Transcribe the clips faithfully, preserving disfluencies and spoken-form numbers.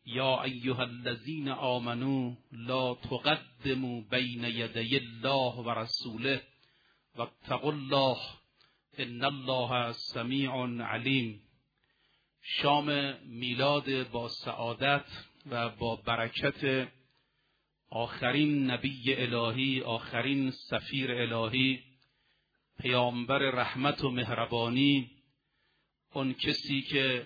یا ایها الذین آمنوا لا تقدموا بین یدی الله و رسوله واتقوا الله ان الله سمیع علیم. شام میلاد با سعادت و با برکت آخرین نبی الهی، آخرین سفیر الهی، پیامبر رحمت و مهربانی، اون کسی که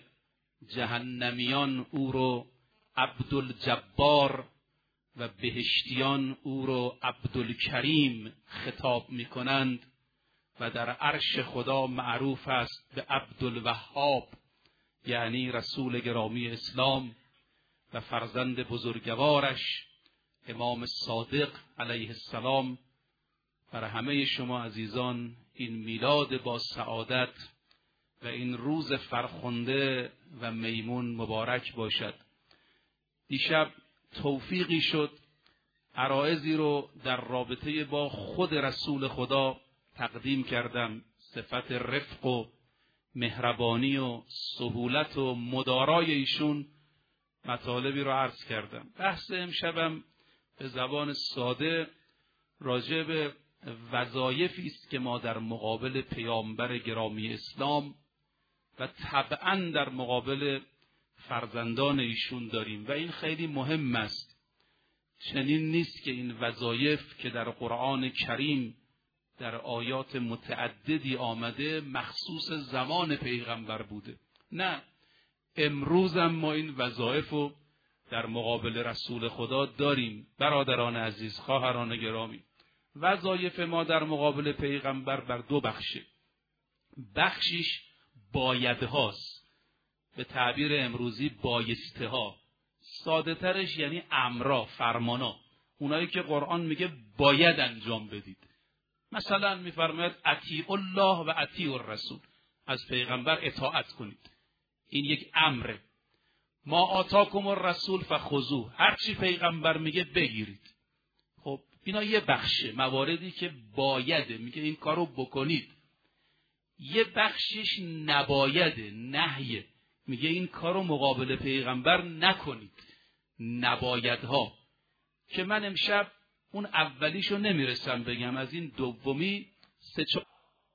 جهنمیان او رو عبدالجبار و بهشتیان او رو عبدالکریم خطاب میکنند و در عرش خدا معروف است به عبدالوهاب، یعنی رسول گرامی اسلام و فرزند بزرگوارش امام صادق علیه السلام. برای همه شما عزیزان این میلاد با سعادت و این روز فرخنده و میمون مبارک باشد. دیشب توفیقی شد عرایضی رو در رابطه با خود رسول خدا تقدیم کردم، صفت رفق و مهربانی و سهولت و مدارای ایشون مطالبی رو عرض کردم. بحث امشبم به زبان ساده راجع به وظایفی است که ما در مقابل پیامبر گرامی اسلام و طبعا در مقابل فرزندان ایشون داریم و این خیلی مهم است. چنین نیست که این وظایف که در قرآن کریم در آیات متعددی آمده مخصوص زمان پیغمبر بوده. نه، امروز هم ما این وظایف رو در مقابل رسول خدا داریم. برادران عزیز، خواهران گرامی، وظایف ما در مقابل پیغمبر بر دو بخشه. بخشیش بایدهاست، به تعبیر امروزی بایسته ها، ساده ترش یعنی امرا، فرمانا، اونایی که قرآن میگه باید انجام بدید. مثلا میفرماید اطیعوا الله و اطیعوا الرسول، از پیغمبر اطاعت کنید، این یک امره. ما آتاکم الرسول فخذوه، هر چی پیغمبر میگه بگیرید. خب اینا یه بخشه، مواردی که بایده، میگه این کارو بکنید. یه بخشش نبایده، نهیه، میگه این کارو مقابل پیغمبر نکنید، نبایدها، که من امشب اون اولیشو نمیرسم بگم، از این دومی سه چهار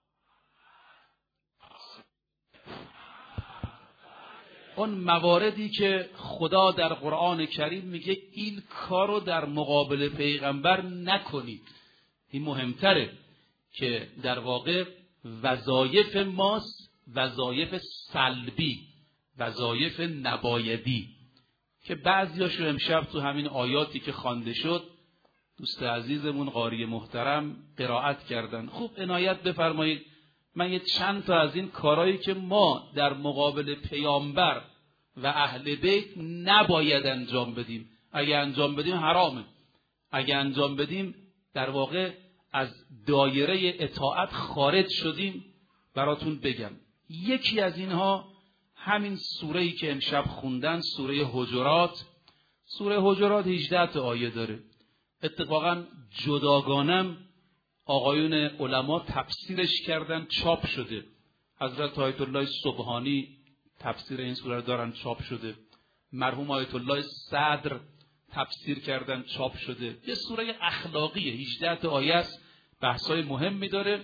اون مواردی که خدا در قرآن کریم میگه این کارو در مقابل پیغمبر نکنید. این مهمتره که در واقع وظایف ماست، وظایف سلبی، وظایف نبایدی، که بعضیاشو امشب تو همین آیاتی که خوانده شد دوست عزیزمون قاری محترم قرائت کردن. خوب عنایت بفرمایید. من یه چند تا از این کارهایی که ما در مقابل پیامبر و اهل بیت نباید انجام بدیم، اگه انجام بدیم حرامه، اگه انجام بدیم در واقع از دایره اطاعت خارج شدیم، براتون بگم. یکی از اینها همین سوره‌ای که امشب خوندن، سوره حجرات. سوره حجرات هجده تا آیه داره. اتفاقا جداگانم آقایون علما تفسیرش کردن، چاپ شده. حضرت آیت الله سبحانی تفسیر این سوره دارن، چاپ شده. مرحوم آیت الله صدر تفسیر کردن، چاپ شده. یه سوره اخلاقیه، هجده تا آیه است، بحثای مهمی داره.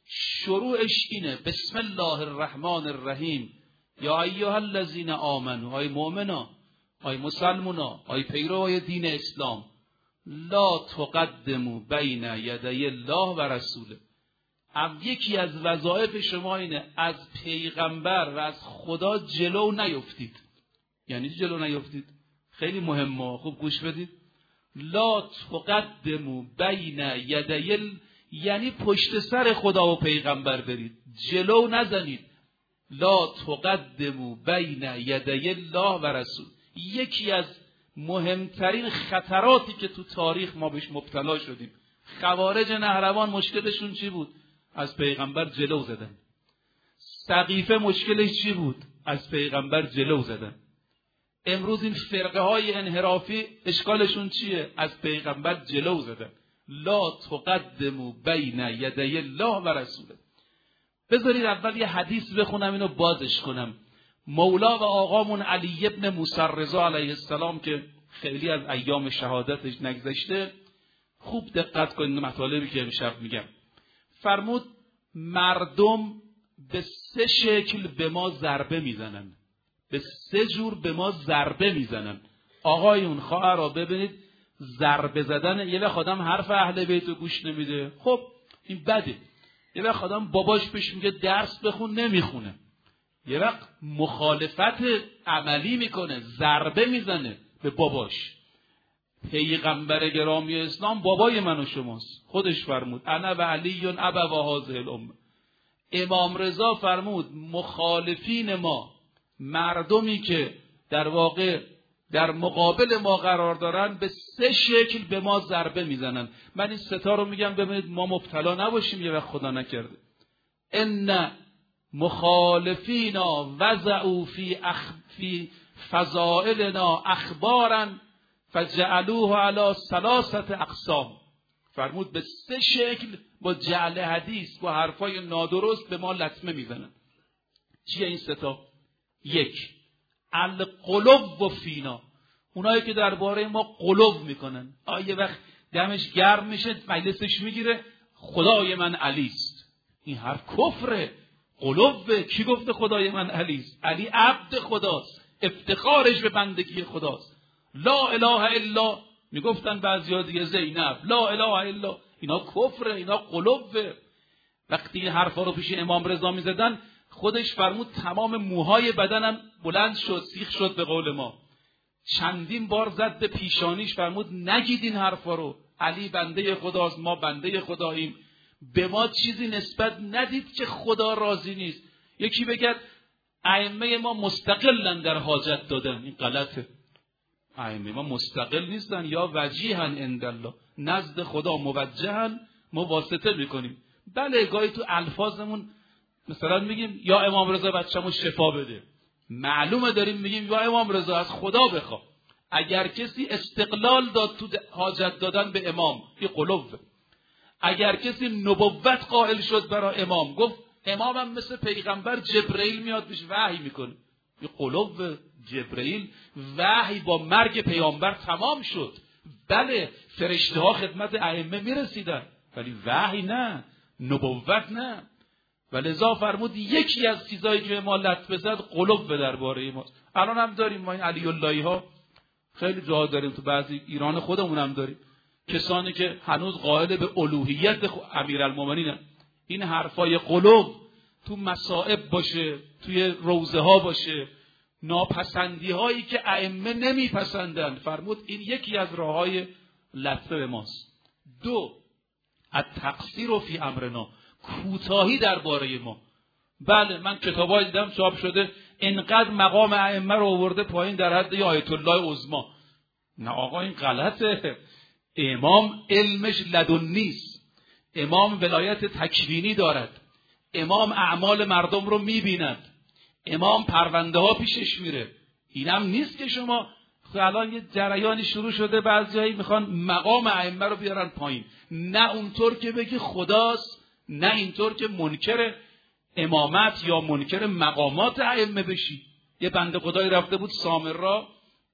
شروعش اینه: بسم الله الرحمن الرحیم، یا ایها الذین آمنوا، آی مؤمنا، آی مسلمونا، آی پیروای دین اسلام، لا تقدموا بین یدی الله و رسوله. هم یکی از وظایف شما اینه از پیغمبر و از خدا جلو نیفتید. یعنی جلو نیفتید خیلی مهمه، خوب گوش بدید. لا تقدموا بین یدی، یعنی پشت سر خدا و پیغمبر برید، جلو نزنید. لا تقدموا بین یدی الله و رسول. یکی از مهمترین خطراتی که تو تاریخ ما بهش مبتلا شدیم. خوارج نهروان مشکلشون چی بود؟ از پیغمبر جلو زدن. سقیفه مشکلش چی بود؟ از پیغمبر جلو زدن. امروز این فرقه های انحرافی اشکالشون چیه؟ از پیغمبر جلو زدن. لا تقدموا بین یدی الله و رسوله. بذارید اول یه حدیث بخونم، اینو بازش کنم. مولا و آقامون علی ابن موسی رضا علیه السلام که خیلی از ایام شهادتش نگذشته، خوب دقت کنید مطالبی که امشب میگم. فرمود مردم به سه شکل به ما ضربه میزنن، به سه جور به ما ضربه میزنن. آقایون خواهرها ببینید، ضربه زدن یه وقت آدم حرف اهل بیت رو گوش نمیده، خب این بده. یه وقت آدم باباش بهش میگه درس بخون نمیخونه، یه وقت مخالفت عملی میکنه، ضربه میزنه به باباش. پیغمبر گرامی اسلام بابای من و شماست، خودش فرمود انا و علی ابوا هذه الامه. امام رضا فرمود مخالفین ما، مردمی که در واقع در مقابل ما قرار دارن، به سه شکل به ما ضربه میزنن. من این سه تا رو میگم ببینید ما مبتلا نباشیم یه وقت خدا نکرده. ان مخالفینا وضعوا فی اخ فی فضائلنا اخبارا فجعلوه علی ثلاثه اقسام. فرمود به سه شکل با جعل حدیث، با حرفای نادرست به ما لطمه میزنن. چیه این سه تا؟ یک، القلوب و فینا، اونایی که درباره ما قلوب میکنن. آیه وقت دمش گرم میشه مجلسش میگیره خدای من علی است. این حرف کفره. قلوب کی گفته خدای من علی است؟ علی عبد خداست، افتخارش به بندگی خداست. لا اله الا میگفتن بعضیا دیگه زینب، لا اله الا، اینا کفره، اینا قلوبه. وقتی این حرفا رو پیش امام رضا میزدن، خودش فرمود تمام موهای بدنم بلند شد، سیخ شد به قول ما. چندین بار زد به پیشانیش، فرمود نگید این حرفا رو، علی بنده خداست، ما بنده خداییم، به ما چیزی نسبت ندید که خدا راضی نیست. یکی بگد ائمه ما مستقلن در حاجت دادن، این غلطه. ائمه ما مستقل نیستن، یا وجیهن عند الله، نزد خدا موجهن، ما واسطه میکنیم. بله گاهی تو الفاظمون مثلا میگیم یا امام رضا بچه‌مو شفا بده، معلومه داریم میگیم یا امام رضا از خدا بخوا. اگر کسی استقلال داد تو حاجت دادن به امام، این قلوب. اگر کسی نبوت قائل شد برای امام، گفت امامم مثل پیغمبر جبرئیل میاد بهش وحی میکنه، این قلوب. جبرئیل وحی با مرگ پیامبر تمام شد. بله فرشته ها خدمت ائمه میرسیدن، ولی وحی نه، نبوت نه. ولذا فرمود یکی از چیزایی که ما لط بزد قلوب به درباره ماست. الان هم داریم ما این علی اللهی ها، خیلی جا داریم، تو بعضی ایران خودمون هم داریم کسانی که هنوز قائل به الوهیت امیرالمومنین. این حرفای قلوب تو مصائب باشه، توی روزه ها باشه، ناپسندی هایی که ائمه نمیپسندن، فرمود این یکی از راههای لطمه به ماست. دو، التقصیر فی امرنا، کوتاهی درباره ما. بله من کتابای دیدم چاپ شده اینقدر مقام ائمه رو آورده پایین در حد آیت الله عظمی. نه آقا این غلطه. امام علمش لدنی است، امام ولایت تکوینی دارد، امام اعمال مردم رو میبیند، امام پرونده ها پیشش میره. اینم نیست که شما الان یه جریانی شروع شده بعضیایی میخوان مقام ائمه رو بیارن پایین. نه اونطور که بگی خداست، نه اینطور که منکر امامت یا منکر مقامات ائمه بشی. یه بنده خدایی رفته بود سامرا،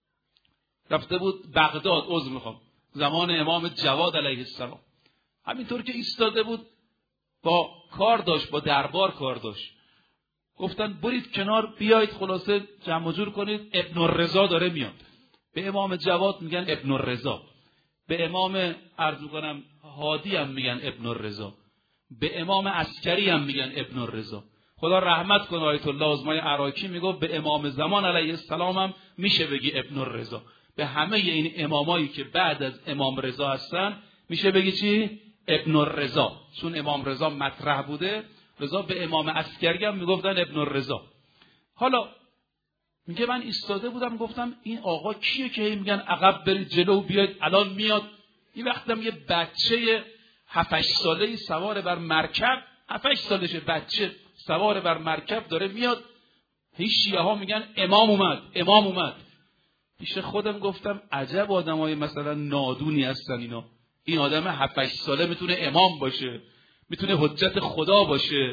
رفته بود بغداد، عذر میخوام، زمان امام جواد علیه السلام. همینطور که ایستاده بود با کار داشت، با دربار کار داشت. گفتن برید کنار بیایید خلاصه جمع جور کنید، ابن الرضا داره میاد. به امام جواد میگن ابن الرضا، به امام عرض کنم هادی هم میگن ابن الرضا، به امام عسکری هم میگن ابن الرضا. خدا رحمت کنه آیت الله عظمای عراقی میگه به امام زمان علیه السلام هم میشه بگی ابن الرضا. به همه این امامایی که بعد از امام رضا هستن میشه بگی چی؟ ابن الرضا. چون امام رضا مطرح بوده، رضا به امام عسکری هم میگفتن ابن الرضا. حالا میگه من ایستاده بودم گفتم این آقا کیه که میگن عقب برید جلو بیاید الان میاد. این وقتم یه بچه هفت هشت ساله‌ای سوار بر مرکب، هفت هشت سالشه بچه سوار بر مرکب داره میاد. هیچ شیعه ها میگن امام اومد، امام اومد. پیش خودم گفتم عجب آدمای مثلا نادونی هستن اینا. این آدم هفت هشت ساله میتونه امام باشه، میتونه حجت خدا باشه،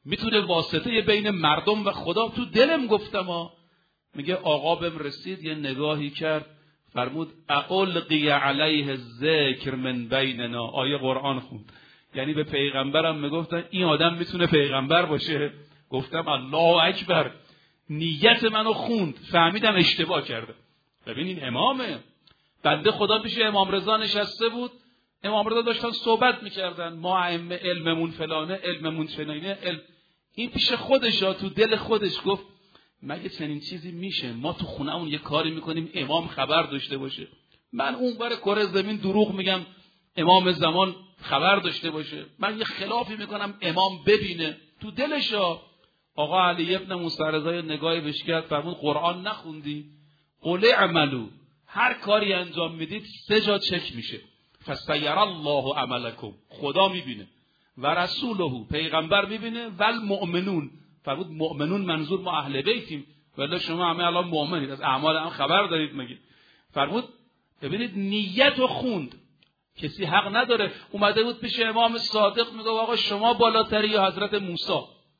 میتونه واسطه بین مردم و خدا. تو دلم گفتم ها. میگه آقا بهم رسید یه نگاهی کرد فرمود اولقی علیه الذکر من بیننا، آیه قرآن خوند. یعنی به پیغمبرم میگفتن این آدم میتونه پیغمبر باشه. گفتم الله اکبر. نیت منو خوند، فهمیدم اشتباه کرده. ببینین امامه، بنده خدا پیش امام رضا نشسته بود، امام رضا داشتن صحبت میکردن، ما ائمه علممون فلانه، علممون فلانه، علم. این پیش خودش ها، تو دل خودش گفت مگه چنین چیزی میشه؟ ما تو خونه اون یه کاری میکنیم امام خبر داشته باشه؟ من اون بر کره زمین دروغ میگم امام زمان خبر داشته باشه؟ من یه خلافی میکنم امام ببینه؟ تو دلش ها. آقا علی ابن موسی رضا نگاهی بهش کرد فرمود قرآن نخوندی؟ قل اعملوا، هر کاری انجام میدید سه جا چک میشه. فسیر الله عملکم، خدا میبینه، و رسوله، پیغمبر میبینه، و المؤمنون. فرمود مؤمنون منظور ما اهل بیتیم، ولی شما همه الان مؤمنید، از اعمال هم خبر دارید مگه؟ فرمود ببینید نیت رو خوند. کسی حق نداره. اومده بود پیش امام صادق میگه آقا شما بالاتری یا حضرت موسی؟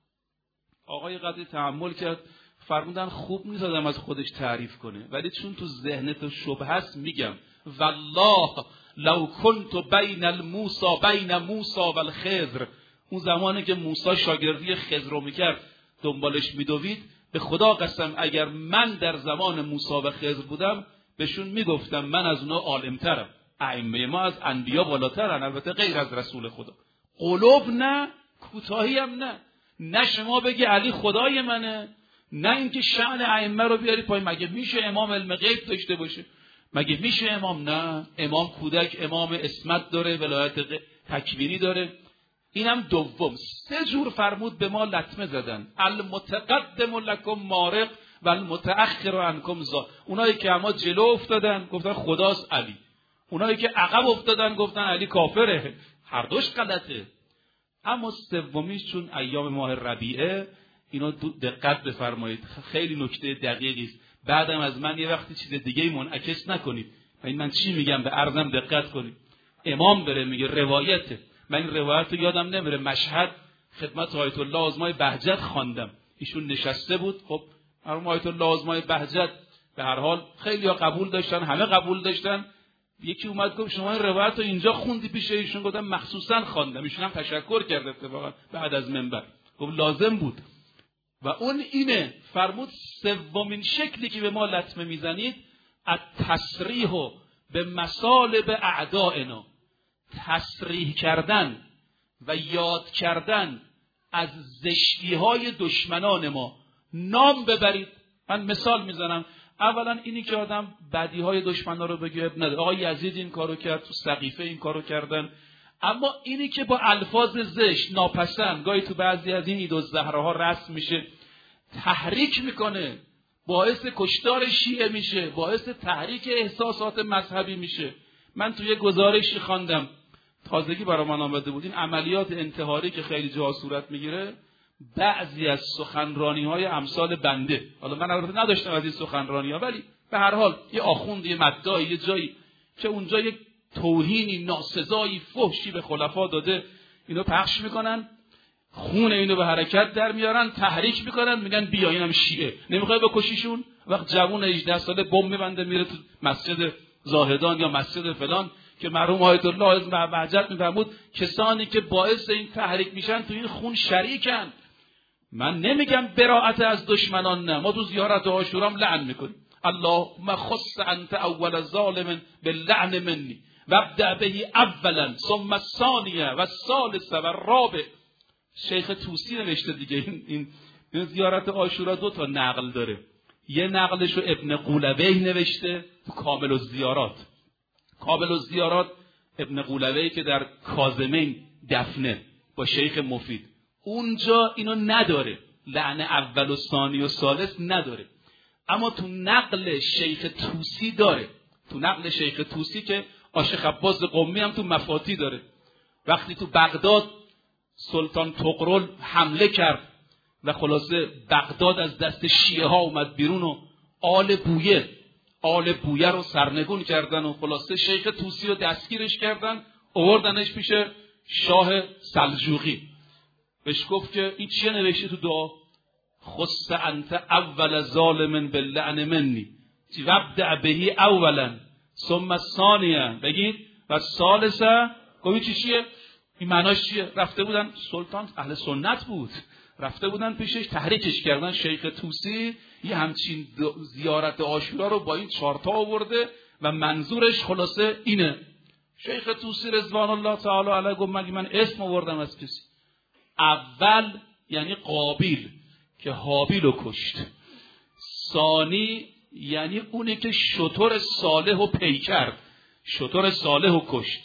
آقای قدری تحمل کرد، فرمودن خوب نیست آدم از خودش تعریف کنه، ولی چون تو ذهنت شبهه است میگم والله لو كنت بین الموسی بین موسی و الخضر، اون زمانی که موسی شاگردی خضر رو میکرد دنبالش میدوید، به خدا قسم اگر من در زمان موسی و خضر بودم بهشون میگفتم من از اونا عالمترم، ائمه ما از انبیا بالاترن، البته غیر از رسول خدا. قلوب نه، کوتاهی هم نه. نه شما بگی علی خدای منه، نه اینکه شأن ائمه رو بیاری پای. مگه میشه امام علم غیب داشته باشه؟ مگه میشه امام؟ نه، امام کودک، امام اسمت داره، ولایت تکوینی داره. اینم دوم. سه جور فرمود به ما لطمه زدن. المتقدم لکم مارق و المتأخر عنکم زا. اونایی که اما جلو افتادن گفتن خداست علی، اونایی که عقب افتادن گفتن علی کافره. هر دوش غلطه. اما سومیش چون ایام ماه ربیعه، اینو دقت بفرمایید، خیلی نکته دقیقی است. بعدم از من یه وقتی چیز دیگه منعکس نکنید. من من چی میگم به عرضم دقت کنید. امام بره میگه روایته، من این روایت رو یادم نمیره، مشهد خدمت آیت الله آزمای بهجت خواندم، ایشون نشسته بود. خب مرحوم آیت الله آزمای بهجت به هر حال خیلی ها قبول داشتن، همه قبول داشتن. یکی اومد گفت شما این روایت رو اینجا خوندی پیش ایشون؟ گفتم مخصوصا خواندم. ایشون هم تشکر کرد اتفاقا بعد از منبر، گفت لازم بود. و اون اینه، فرمود سومین شکلی که به ما لطمه میزنید التصریح به مصالب اعدائنا، تصریح کردن و یاد کردن از زشتی های دشمنان ما. نام ببرید. من مثال میزنم. اولا اینی که آدم بدی های دشمنان رو بگه اب نداره. آقا یزید این کارو کرد، تو سقیفه این کارو کردن. اما اینی که با الفاظ زشت، ناپسند، گاهی تو بعضی از این عید الزهراها رسم میشه، تحریک میکنه، باعث کشتار شیعه میشه، باعث تحریک احساسات مذهبی میشه. من توی گزارشی خواندم، تازگی برای من آمده بود، این عملیات انتحاری که خیلی جا صورت میگیره، بعضی از سخنرانی های امثال بنده، حالا من البته نداشتم از این سخنرانی ها، ولی به هر حال یه آخوند، یه مدعی، یه جایی که اونجا یک توهینی ناسزایی فحشی به خلفا داده، اینو پخش میکنن، خون اینو به حرکت در میارن، تحریک میکنن، میگن بیا اینم شیعه، نمیخوای بکشیشون؟ وقت جوون هجده ساله بم میبنده میره تو مسجد زاهدان یا مسجد فلان، که مرحوم آیت الله از بهجت میفرمود کسانی که باعث این تحریک میشن تو این خون شریکن. من نمیگم براءت از دشمنان، نه، ما تو زیارت عاشورا هم لعن میکنیم. اللهم خص انت اول ظالم باللعن منی وابدأ به اولا ثم الثانیه و الثالثه و الرابع. شیخ طوسی نوشته دیگه. این, این زیارت عاشورا دو تا نقل داره. یه نقلش رو ابن قولویه نوشته تو کامل الزیارات. کامل الزیارات ابن قولویه که در کاظمین دفنه با شیخ مفید، اونجا اینو نداره، لعن اول و ثانی و ثالث نداره. اما تو نقل شیخ طوسی داره. تو نقل شیخ طوسی که آشیخ عباس قمی هم تو مفاتی داره. وقتی تو بغداد سلطان طغرل حمله کرد و خلاصه بغداد از دست شیعه ها اومد بیرون و آل بویه آل بویه رو سرنگون کردن و خلاصه شیخ طوسی رو دستگیرش کردن، آوردنش پیش شاه سلجوقی. بهش گفت که این چیه نوشته تو دعا؟ خص انت اول ظالم باللعن منی وابدع بهی اولا ثم ثانیا، بگید و ثالثا. گفت چی چیه؟ این معناش چیه؟ رفته بودن، سلطان اهل سنت بود، رفته بودن پیشش تحریکش کردن. شیخ طوسی یه همچین زیارت عاشورا رو با این چارتا آورده و منظورش خلاصه اینه. شیخ طوسی رضوان الله تعالی علیه گفت مگه من اسم آوردم از کسی؟ اول یعنی قابیل که حابیل رو کشت، ثانی یعنی اونی که شتر صالح و پی کرد، شتر صالح و کشت،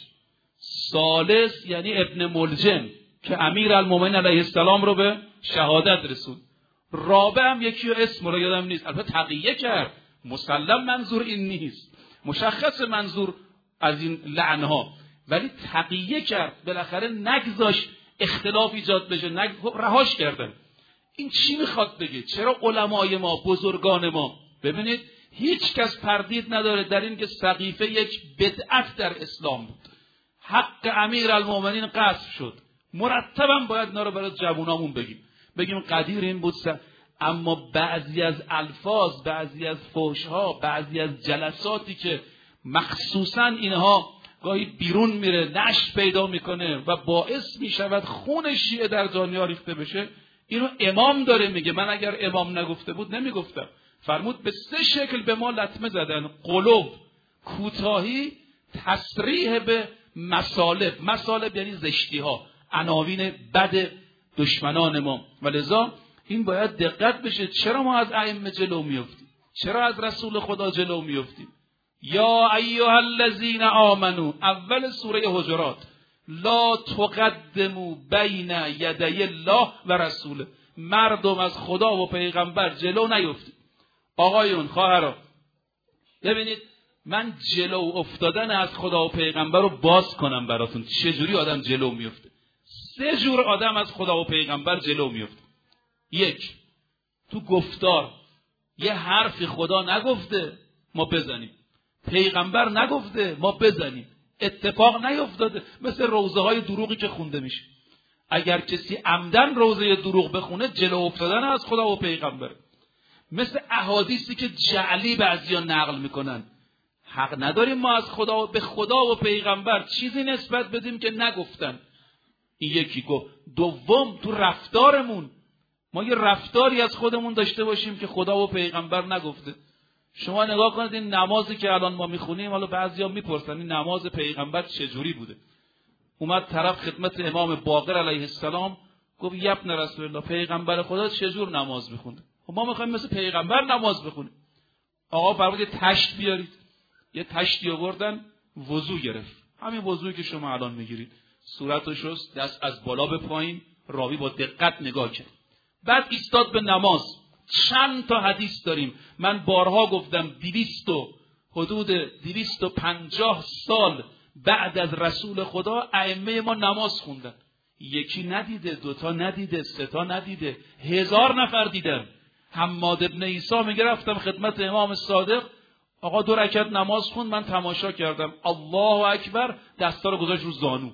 ثالث یعنی ابن ملجم که امیر المومنین علیه السلام رو به شهادت رسوند، رابع هم یکی اسم رو یادم نیست، البته تقیه کرد، مسلم منظور این نیست، مشخص منظور از این لعنها، ولی تقیه کرد، بالاخره نگذاشت اختلاف ایجاد بشه، نگ... رهاش کردن. این چی میخواد بگه؟ چرا علمای ما، بزرگان ما، ببینید هیچ کس تردید نداره در این که سقیفه یک بدعت در اسلام بود، حق امیر المومنین غصب شد، مرتبا باید اینا رو برای جوونامون بگیم، بگیم قدیر این بود سر. اما بعضی از الفاظ، بعضی از فحش‌ها، بعضی از جلساتی که مخصوصا اینها گاهی بیرون میره، نشر پیدا میکنه و باعث میشود خون شیعه در دنیا ریخته بشه، اینو امام داره میگه. من اگر امام نگفته بود نمیگفتم. فرمود به سه شکل به ما لطمه زدن: قلوب، کوتاهی، تصریح به مصالب. مصالب یعنی زشتی ها، عناوین بد دشمنان ما. ولذا این باید دقت بشه. چرا ما از ائمه جلو میافتیم؟ چرا از رسول خدا جلو میافتیم؟ یا ایها الذین آمنو، اول سوره حجرات، لا تقدموا بین یدی الله و رسوله. مردم از خدا و پیغمبر جلو نیفتید. آقایون، خواهران، ببینید من جلو افتادن از خدا و پیغمبر رو باز کنم براتون. چجوری آدم جلو میفته؟ سه جور آدم از خدا و پیغمبر جلو میفته. یک، تو گفتار، یه حرفی خدا نگفته ما بزنیم، پیغمبر نگفته ما بزنیم، اتفاق نیفتاده، مثل روزه های دروغی که خونده میشه. اگر کسی عمدن روزه دروغ بخونه، جلو افتادن از خدا و پیغمبر. مثل احادیثی که جعلی بعضیا نقل میکنن. حق نداریم ما از خدا و به خدا و پیغمبر چیزی نسبت بدیم که نگفتن. این یکی گفت. دوم، تو رفتارمون ما یه رفتاری از خودمون داشته باشیم که خدا و پیغمبر نگفته. شما نگاه کنید این نمازی که الان ما میخونیم، حالا بعضیا میپرسن این نماز پیغمبر چجوری بوده؟ اومد طرف خدمت امام باقر علیه السلام گفت یبن رسول الله، پیغمبر خدا چجور نماز میخونده؟ خب ما میخوایم مثل پیغمبر نماز بخونیم. آقا فرمود یه تشت بیارید. یه تشتی آوردن، وضو گرفت، همین وضویی که شما الان میگیرید، صورتو شست، دست از بالا به پایین، راوی با دقت نگاه کرد، بعد ایستاد به نماز. چند تا حدیث داریم، من بارها گفتم، دویست و حدود دویست و پنجاه سال بعد از رسول خدا ائمه ما نماز خوندن. یکی ندیده، دوتا ندیده، سه تا ندیده، هزار نفر دیدن. حماد ابن عیسی میگه رفتم خدمت امام صادق، آقا دو رکعت نماز خوند، من تماشا کردم، الله اکبر، دستا رو گذاشت رو زانو.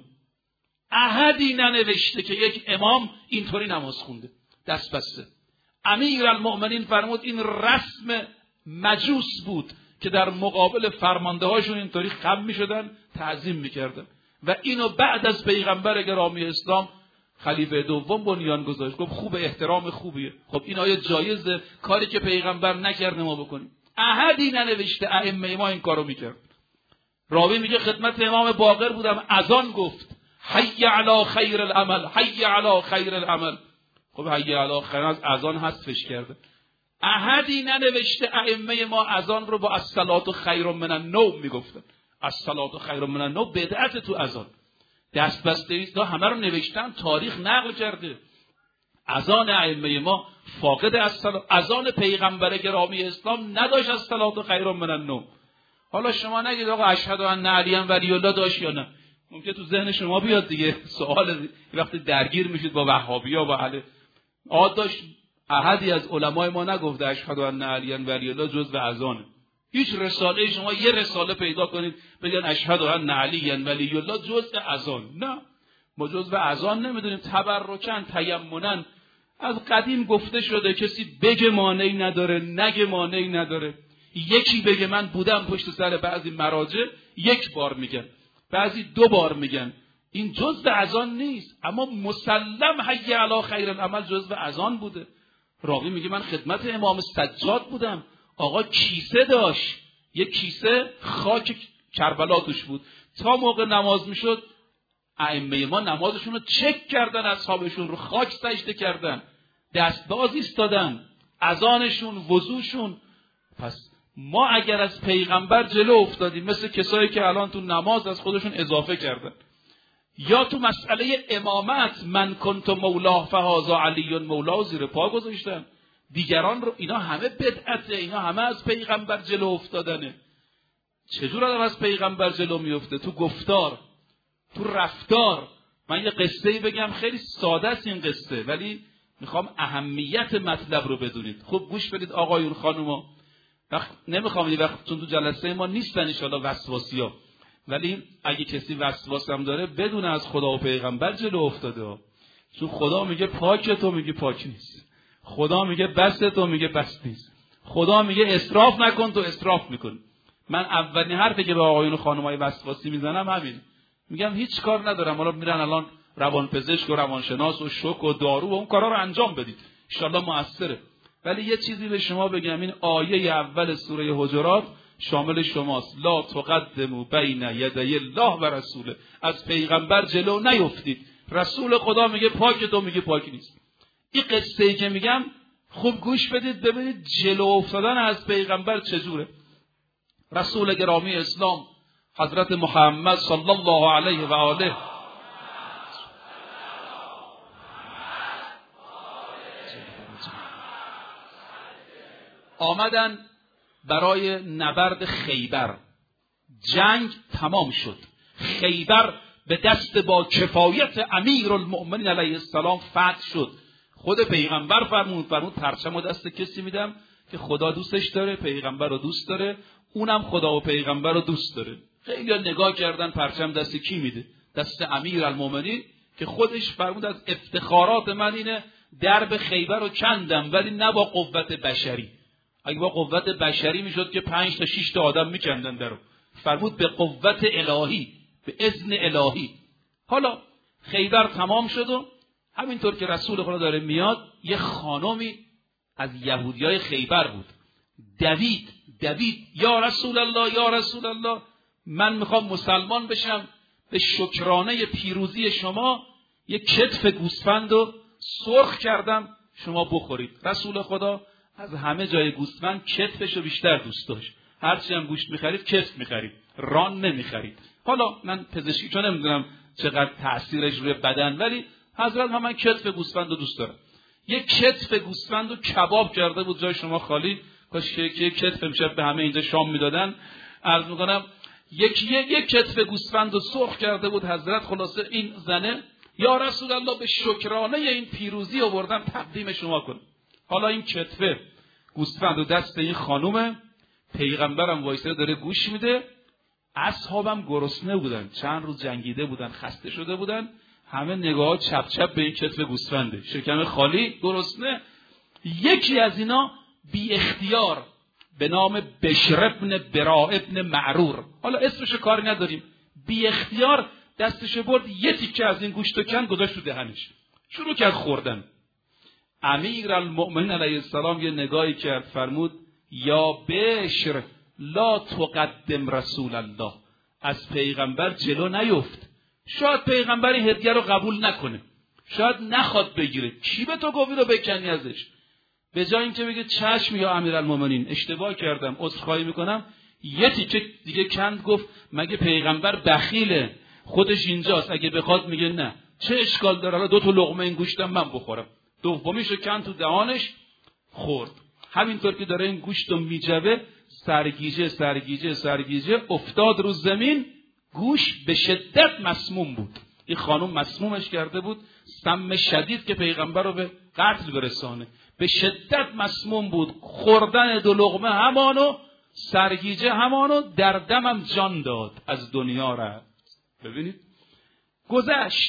احدی ننوشته که یک امام اینطوری نماز خونده، دست بسته. امیر المؤمنین فرمود این رسم مجوس بود که در مقابل فرمانده هاشون اینطوری خم می شدن، تعظیم می کردن. و اینو بعد از پیغمبر گرامی اسلام خلیفه دوم بنیان گذاشت. گفت خوب، احترام خوبیه. خب این آیا جایزه کاری که پیغمبر نکرده ما بکنیم؟ احدی ننوشته ائمه ما این کارو میکرد. راوی میگه خدمت امام باقر بودم، اذان گفت حی علی خیر العمل، حی علی خیر العمل. خب حی علی خیر از اذان حذفش کرده. احدی ننوشته ائمه ما اذان رو با الصلاه خیر من النوم میگفتن. الصلاه خیر من النوم بدعت تو اذان. دست بسته ایست همه رو نوشتن، تاریخ نقل کرده. اذان ائمه ما فاقد الصلاه، اذان پیغمبر گرامی اسلام نداشت الصلاه خیر من النوم. حالا شما نگید آقا اشهد ان علی ولی الله داشت یا نه، ممکن تو ذهن شما بیاد دیگه سوال. وقتی درگیر میشید با وهابیا و اهل عاد، داشت احدی از علمای ما نگفته اشهد ان علی ولی الله جزء اذانه. هیچ رساله شما یه رساله پیدا کنید بگن اشهد ان علی ولی الله جزء اذان، نه. ما جزء اذان نمیدونیم. تبرکن تیمنن از قدیم گفته شده کسی بگه مانعی نداره، نگه مانعی نداره. یکی بگه من بودم پشت سر بعضی مراجع یک بار میگن، بعضی دو بار میگن، این جزء اذان نیست. اما مسلم حی علی خیر العمل جزء اذان بوده. راوی میگه من خدمت امام سجاد بودم، آقا کیسه داشت، یک کیسه خاک کربلا توش بود، تا موقع نماز میشد ائمه ما نمازشون رو چک کردن، اصحابشون رو خاک سجده کردن، دست باز ایستادن، اذانشون، وضوشون. پس ما اگر از پیغمبر جلو افتادیم مثل کسایی که الان تو نماز از خودشون اضافه کردن، یا تو مسئله امامت من کنت مولاه فهذا علی مولاه زیر پا گذاشتن دیگران رو، اینا همه بدعته، اینا همه از پیغمبر جلو افتادنه. چجور آدم از پیغمبر جلو میفته؟ تو گفتار، تو رفتار. من یه قصه‌ای بگم، خیلی ساده است این قصه، ولی میخوام اهمیت مطلب رو بدونید. خوب گوش بدید آقایون خانوما. وقت نمیخوام این وقت چون تو جلسه ما نیستن ان شاءالله وسواسی‌ها، ولی اگه کسی وسواس هم داره بدون از خدا و پیغمبر جلو افتاده. چون خدا میگه پاک، تو میگه پاک نیست. خدا میگه بس، تو میگه بس نیست. خدا میگه اسراف نکن، تو اسراف میکن. من اولین حرفی که به آقایون و خانمای وسواسی میزنم همین، میگم هیچ کار ندارم، حالا میرن الان روانپزشک و روانشناس و شوک و دارو و اون کارا رو انجام بدید، ان شاءالله موثره. ولی یه چیزی به شما بگم، این آیه اول سوره حجرات شامل شماست. لا تقدموا بین یدی الله و رسوله. از پیغمبر جلو نیفتید. رسول خدا میگه پاک، تو میگه پاک نیست. این قصه ای که میگم خوب گوش بدید ببینید جلو افتادن از پیغمبر چجوره. رسول گرامی اسلام حضرت محمد صلی الله علیه و آله آمدن برای نبرد خیبر. جنگ تمام شد، خیبر به دست با کفایت امیرالمؤمنین علیه السلام فتح شد. خود پیغمبر فرمود فرمود پرچم و دست کسی میدم که خدا دوستش داره، پیغمبر رو دوست داره، اونم خدا و پیغمبر رو دوست داره. خیلی نگاه کردن پرچم دست کی میده؟ دست امیرالمؤمنین، که خودش فرمود از افتخارات من اینه درب خیبر رو کندم، ولی نه با قوت بشری. اگه با قوت بشری میشد که پنج تا شش تا آدم میکندن درو. فرمود به قوت الهی، به اذن الهی. حالا خیبر تمام شد و همینطور که رسول خدا داره میاد، یه خانمی از یهودیای خیبر بود، دوید دوید یا رسول الله یا رسول الله، من میخوام مسلمان بشم، به شکرانه پیروزی شما یه کتف گوسفند رو سرخ کردم شما بخورید. رسول خدا از همه جای گوسفند کتفشو بیشتر دوست داشت. هرچی هم گوشت میخرید کتف میخرید، ران نمیخرید. حالا من پزشکی چون نمیدونم چقدر تأثیرش روی بدن، ولی حضرت هم من کتف گوسفند رو دوست دارم. یک کتف گوسفند رو کباب کرده بود جای شما خالی، کاش که یک کتف امشب به همه اینجا شام میدادن. عرض میکنم یک یک کتف گوسفند رو سرخ کرده بود حضرت. خلاصه این زنه یا رسول الله به شکرانه این پیروزی آوردم تقدیم شما کن. حالا این کتف گوسفند و دست این خانومه، پیغمبرم وایساده داره گوش میده. اصحابم گرسنه بودن، چند روز جنگیده بودن، خسته شده بودن، همه نگاه چپ چپ به این کتف گوسفنده، شکم خالی، گرسنه. یکی از اینا بی اختیار به نام بشر ابن براء ابن معرور، حالا اسمش کاری نداریم، بی اختیار دستش برد یه تیکه از این گوشت و کن گذاشت تو دهنش، شروع کرد خوردن. امیرالمؤمنین علیه السلام یه نگاهی کرد، فرمود یا بشر لا تقدم رسول الله، از پیغمبر جلو نیفت. شاید پیغمبر این هدیه رو قبول نکنه، شاید نخواد بگیره، کی به تو گفت رو بکنی ازش؟ به جای اینکه بگه چشم یا امیرالمؤمنین اشتباه کردم عذرخواهی میکنم، یه تیکه دیگه کند، گفت مگه پیغمبر بخیله، خودش اینجاست، اگه بخواد میگه نه، چه اشکال داره حالا دو تا لقمه این گوشتم من بخورم. دومیشو کند تو دهانش خورد. همینطور که داره این گوشتو میجوه، سرگیجه سرگیجه سرگیجه افتاد رو زمین. گوش به شدت مسموم بود، این خانم مسمومش کرده بود، سم شدید که پیغمبر رو به قتل برسانه. به شدت مسموم بود، خوردن دو لقمه همانو، سرگیجه همانو، در دمم جان داد، از دنیا رفت. ببینید گذشت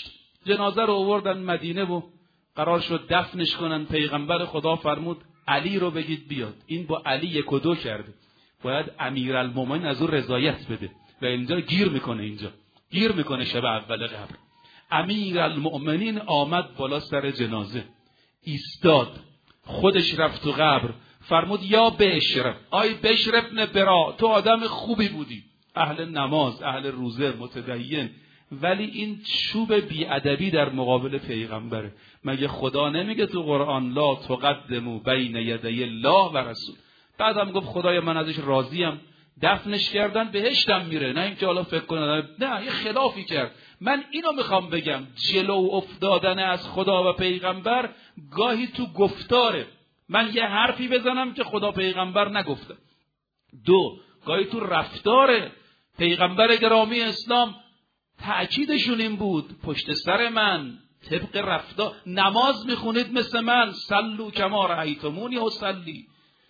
جنازه رو آوردن مدینه و قرار شد دفنش کنن. پیغمبر خدا فرمود علی رو بگید بیاد. این با علی یک و دو کرده، باید امیرالمومنین از اون رضایت بده و اینجا گیر میکنه، اینجا گیر میکنه. شب اول قبر امیرالمومنین آمد بالا سر جنازه، ایستاد، خودش رفت تو قبر، فرمود یا بشر، آی بشر ابن برا، تو آدم خوبی بودی، اهل نماز، اهل روزه، متدین، ولی این چوب بیادبی در مقابل پیغمبره. مگه خدا نمیگه تو قرآن لا تقدموا بین یدی الله و رسول؟ بعدم گفت خدای من ازش راضیم، دفنش کردن بهشتم میره، نه اینکه حالا فکر کنه نه یه خلافی کرد. من اینو میخوام بگم، جلو افتادن از خدا و پیغمبر گاهی تو گفتاره، من یه حرفی بزنم که خدا پیغمبر نگفته. دو، گاهی تو رفتاره. پیغمبر گرامی اسلام تأکیدشون این بود، پشت سر من طبق رفتار نماز میخونید مثل من، صلوا کما رأیتمونی اصلی.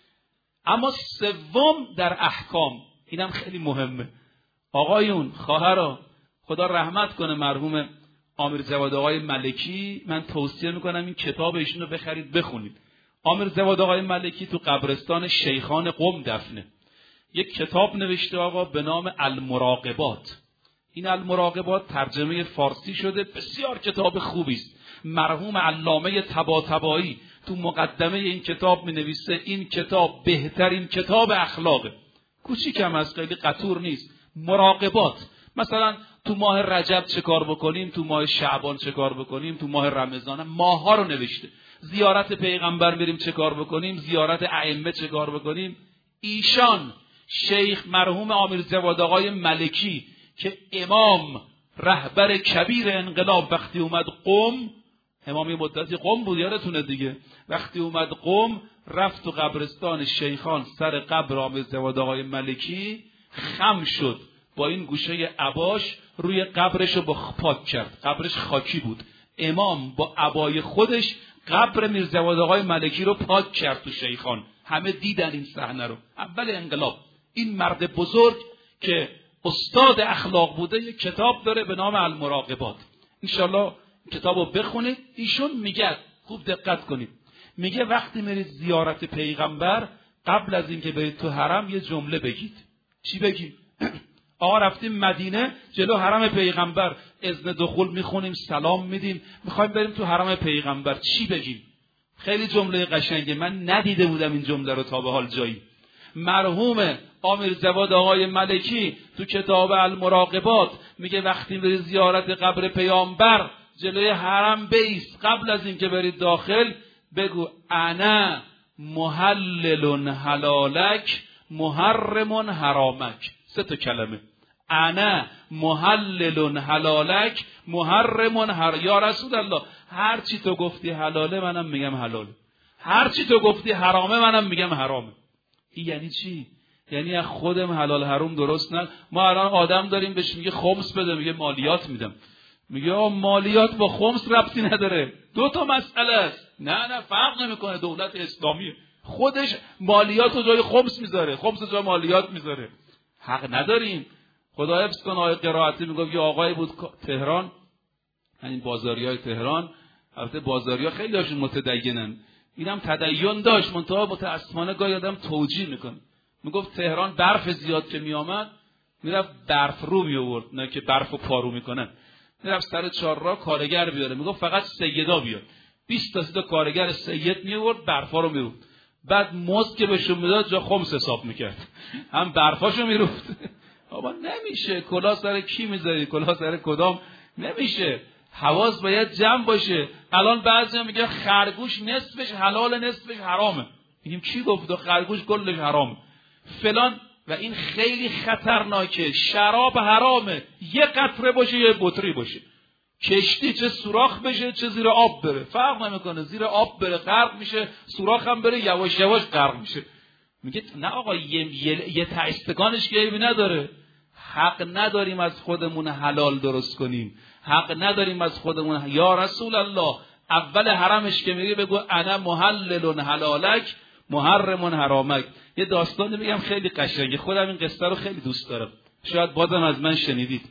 اما سوم در احکام، اینم خیلی مهمه. آقایون، خواهرا، خدا رحمت کنه مرحوم عامر جواد آقای ملکی، من توصیه میکنم این کتاب ایشون رو بخرید بخونید. عامر جواد آقای ملکی تو قبرستان شیخان قم دفنه. یک کتاب نوشته آقا به نام المراقبات. این المراقبات ترجمه فارسی شده، بسیار کتاب خوبی است. مرحوم علامه طباطبایی تو مقدمه این کتاب می نویسه این کتاب بهترین کتاب اخلاقه. کوچیکم از خیلی قطور نیست. مراقبات، مثلا تو ماه رجب چه کار بکنیم، تو ماه شعبان چه کار بکنیم، تو ماه رمضان، ماها رو نوشته. زیارت پیغمبر بریم چه کار بکنیم، زیارت ائمه چه کار بکنیم. ایشان شیخ مرحوم عامر جواد آقای ملکی که امام رهبر کبیر انقلاب وقتی اومد قم، امامی مدتی قم بود یادتونه دیگه، وقتی اومد قم رفت تو قبرستان شیخان سر قبر عامر جواد آقای ملکی، خم شد با این گوشه عباش روی قبرشو با پاک کرد، قبرش خاکی بود. امام با عبای خودش قبر میرجواد آقای ملکی رو پاک کرد تو شیخان. همه دیدن این صحنه رو اول انقلاب. این مرد بزرگ که استاد اخلاق بوده یک کتاب داره به نام المراقبات. انشالله کتابو بخونید. ایشون میگه، خوب دقت کنید، میگه وقتی میرید زیارت پیغمبر قبل از اینکه برید تو حرم یه جمله بگید. چی بگید؟ آقا رفتیم مدینه جلو حرم پیغمبر اذن دخول میخونیم، سلام میدیم، میخوایم بریم تو حرم پیغمبر، چی بگیم؟ خیلی جمله قشنگه، من ندیده بودم این جمله رو تا به حال جایی. مرحوم عامر جواد آقای ملکی تو کتاب المراقبات میگه وقتی برید زیارت قبر پیامبر جلوی حرم بیست، قبل از اینکه برید داخل بگو انا محلل حلالک محرم حرامک. سه تا کلمه، انا محلل حلالک محرم حر. یا رسول الله هر چی تو گفتی حلاله منم میگم حلاله، هر چی تو گفتی حرامه منم میگم حرامه. این یعنی چی؟ یعنی از خودم حلال حرام درست نه. ما الان آدم داریم بهش میگه خمس بده، میگه مالیات میدم، میگه آ مالیات با خمس ربطی نداره، دو تا مسئله است. نه نه فرق نمیکنه، دولت اسلامی خودش مالیات رو جای خمس میذاره، خمس رو جای مالیات میذاره. حق نداریم. خدا حفظ کنه آیه قرائتی میگه یه آقای بود تهران، همین بازاریای تهران، البته بازاریا خیلی هاشون متدینن، اینم تدین داشت منتها متاسفانه گاهی آدم توجیه میکنه. میگفت تهران برف زیاد که میامد میرفت برف رو میآورد، نه که برفو پارو میکنن، میرفت سر چهارراه کارگر بیاره، میگفت فقط سیدا بیار، بیست تا سی تا کارگر سید میآورد برفا رو میروفت، بعد مزد که بهشون میداد جا خمس حساب میکرد، هم برفاشو میروفت. بابا نمیشه، کلاه سر کی میذاری، کلاه سر کدام؟ نمیشه. حواس باید جمع باشه. الان بعضی هم میگه خرگوش نصفش حلال نصفش حرامه. میگیم چی گفت؟ خرگوش کلش حرامه فلان. و این خیلی خطرناکه. شراب حرامه، یه قطره باشه یه بطری باشه، کشتی چه سوراخ بشه چه زیر آب بره فرق نمیکنه، زیر آب بره غرق میشه، سوراخ هم بره یواش یواش غرق میشه. میگه نه آقا یه, یه, یه تایستگانش که عیبی نداره. حق نداریم از خودمون حلال درست کنیم، حق نداریم از خودمون. یا رسول الله اول حرمش که میگه بگو انا محلل حلالک محرم حرامک. یه داستانی میگم خیلی قشنگه، خودم این قصه رو خیلی دوست دارم، شاید بازم از من شنیدید.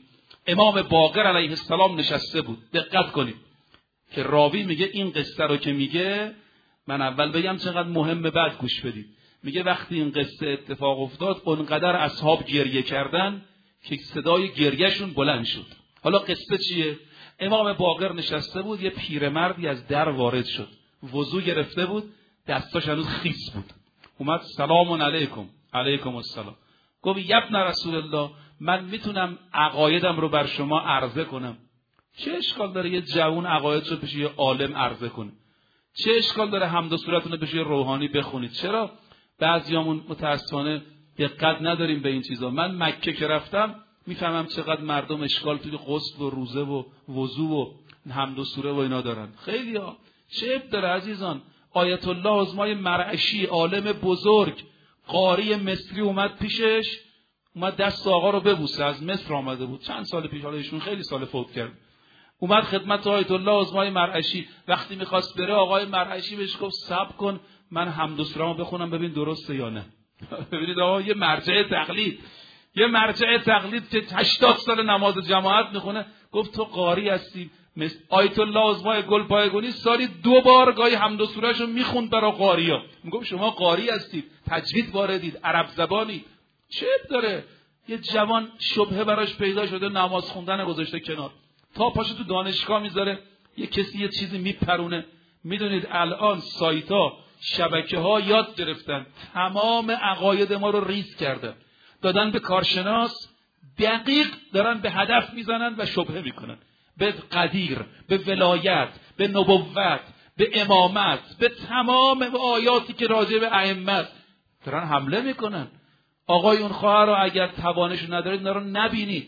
امام باقر علیه السلام نشسته بود. دقت کنید که راوی میگه این قصه رو که میگه، من اول بگم چقدر مهمه بعد گوش بدید. میگه وقتی این قصه اتفاق افتاد اونقدر اصحاب گریه کردن که صدای گریهشون بلند شد. حالا قصه چیه؟ امام باقر نشسته بود، یه پیرمردی از در وارد شد، وضو گرفته بود، دستاش هنوز خیس بود. اومد سلام علیکم. علیکم السلام. گفت یبن رسول الله، من میتونم عقایدم رو بر شما عرضه کنم؟ چه اشکال داره یه جوون عقایدش رو پیش یه عالم عرضه کنه؟ چه اشکال داره حمد و سورتون رو پیش یه روحانی بخونید؟ چرا بعضیامون متاسفانه دقت نداریم به این چیزا؟ من مکه که رفتم میفهمم چقدر مردم اشکال توی غسل و روزه و وضو و حمد و سوره و اینا دارن. خیلی ها چه عیب داره عزیزان؟ آیت الله عظمای مرعشی، عالم بزرگ، قاری مصری اومد پیشش، اومد دست آقا رو ببوسه. از مصر آمده بود چند سال پیش، حالا ایشون خیلی سال فوت کرد. اومد خدمت آیت الله عظمای مرعشی، وقتی میخواست بره آقای مرعشی بهش گفت صبر کن من حمد و سوره‌مو بخونم ببین درسته یا نه. ببینید آقا یه مرجع تقلید، یه مرجع تقلید که هشتاد سال نماز جماعت میخونه، گفت تو قاری هستی. مثل آیت الله عظمای گلپایگانی سالی دو بار گاهی حمد و سوره‌شو میخوند برای قاریا. میگم شما قاری هستید، تجوید واردید، عرب زبانید، چه داره؟ یه جوان شبهه براش پیدا شده، نماز خوندن گذاشته کنار، تا پاشو تو دانشگاه میذاره، یه کسی یه چیزی میپرونه. میدونید الان سایتا، شبکه ها یاد گرفتن تمام عقاید ما رو ریز کردن، دادن به کارشناس، دقیق دارن به هدف میزنن و شبهه میکنن. به قدیر، به ولایت، به نبوت، به امامت، به تمام آیاتی که راجع به ائمه دارن حمله میکنن. آقای اون خواهر رو اگر توانش ندارید اینا رو نبینید.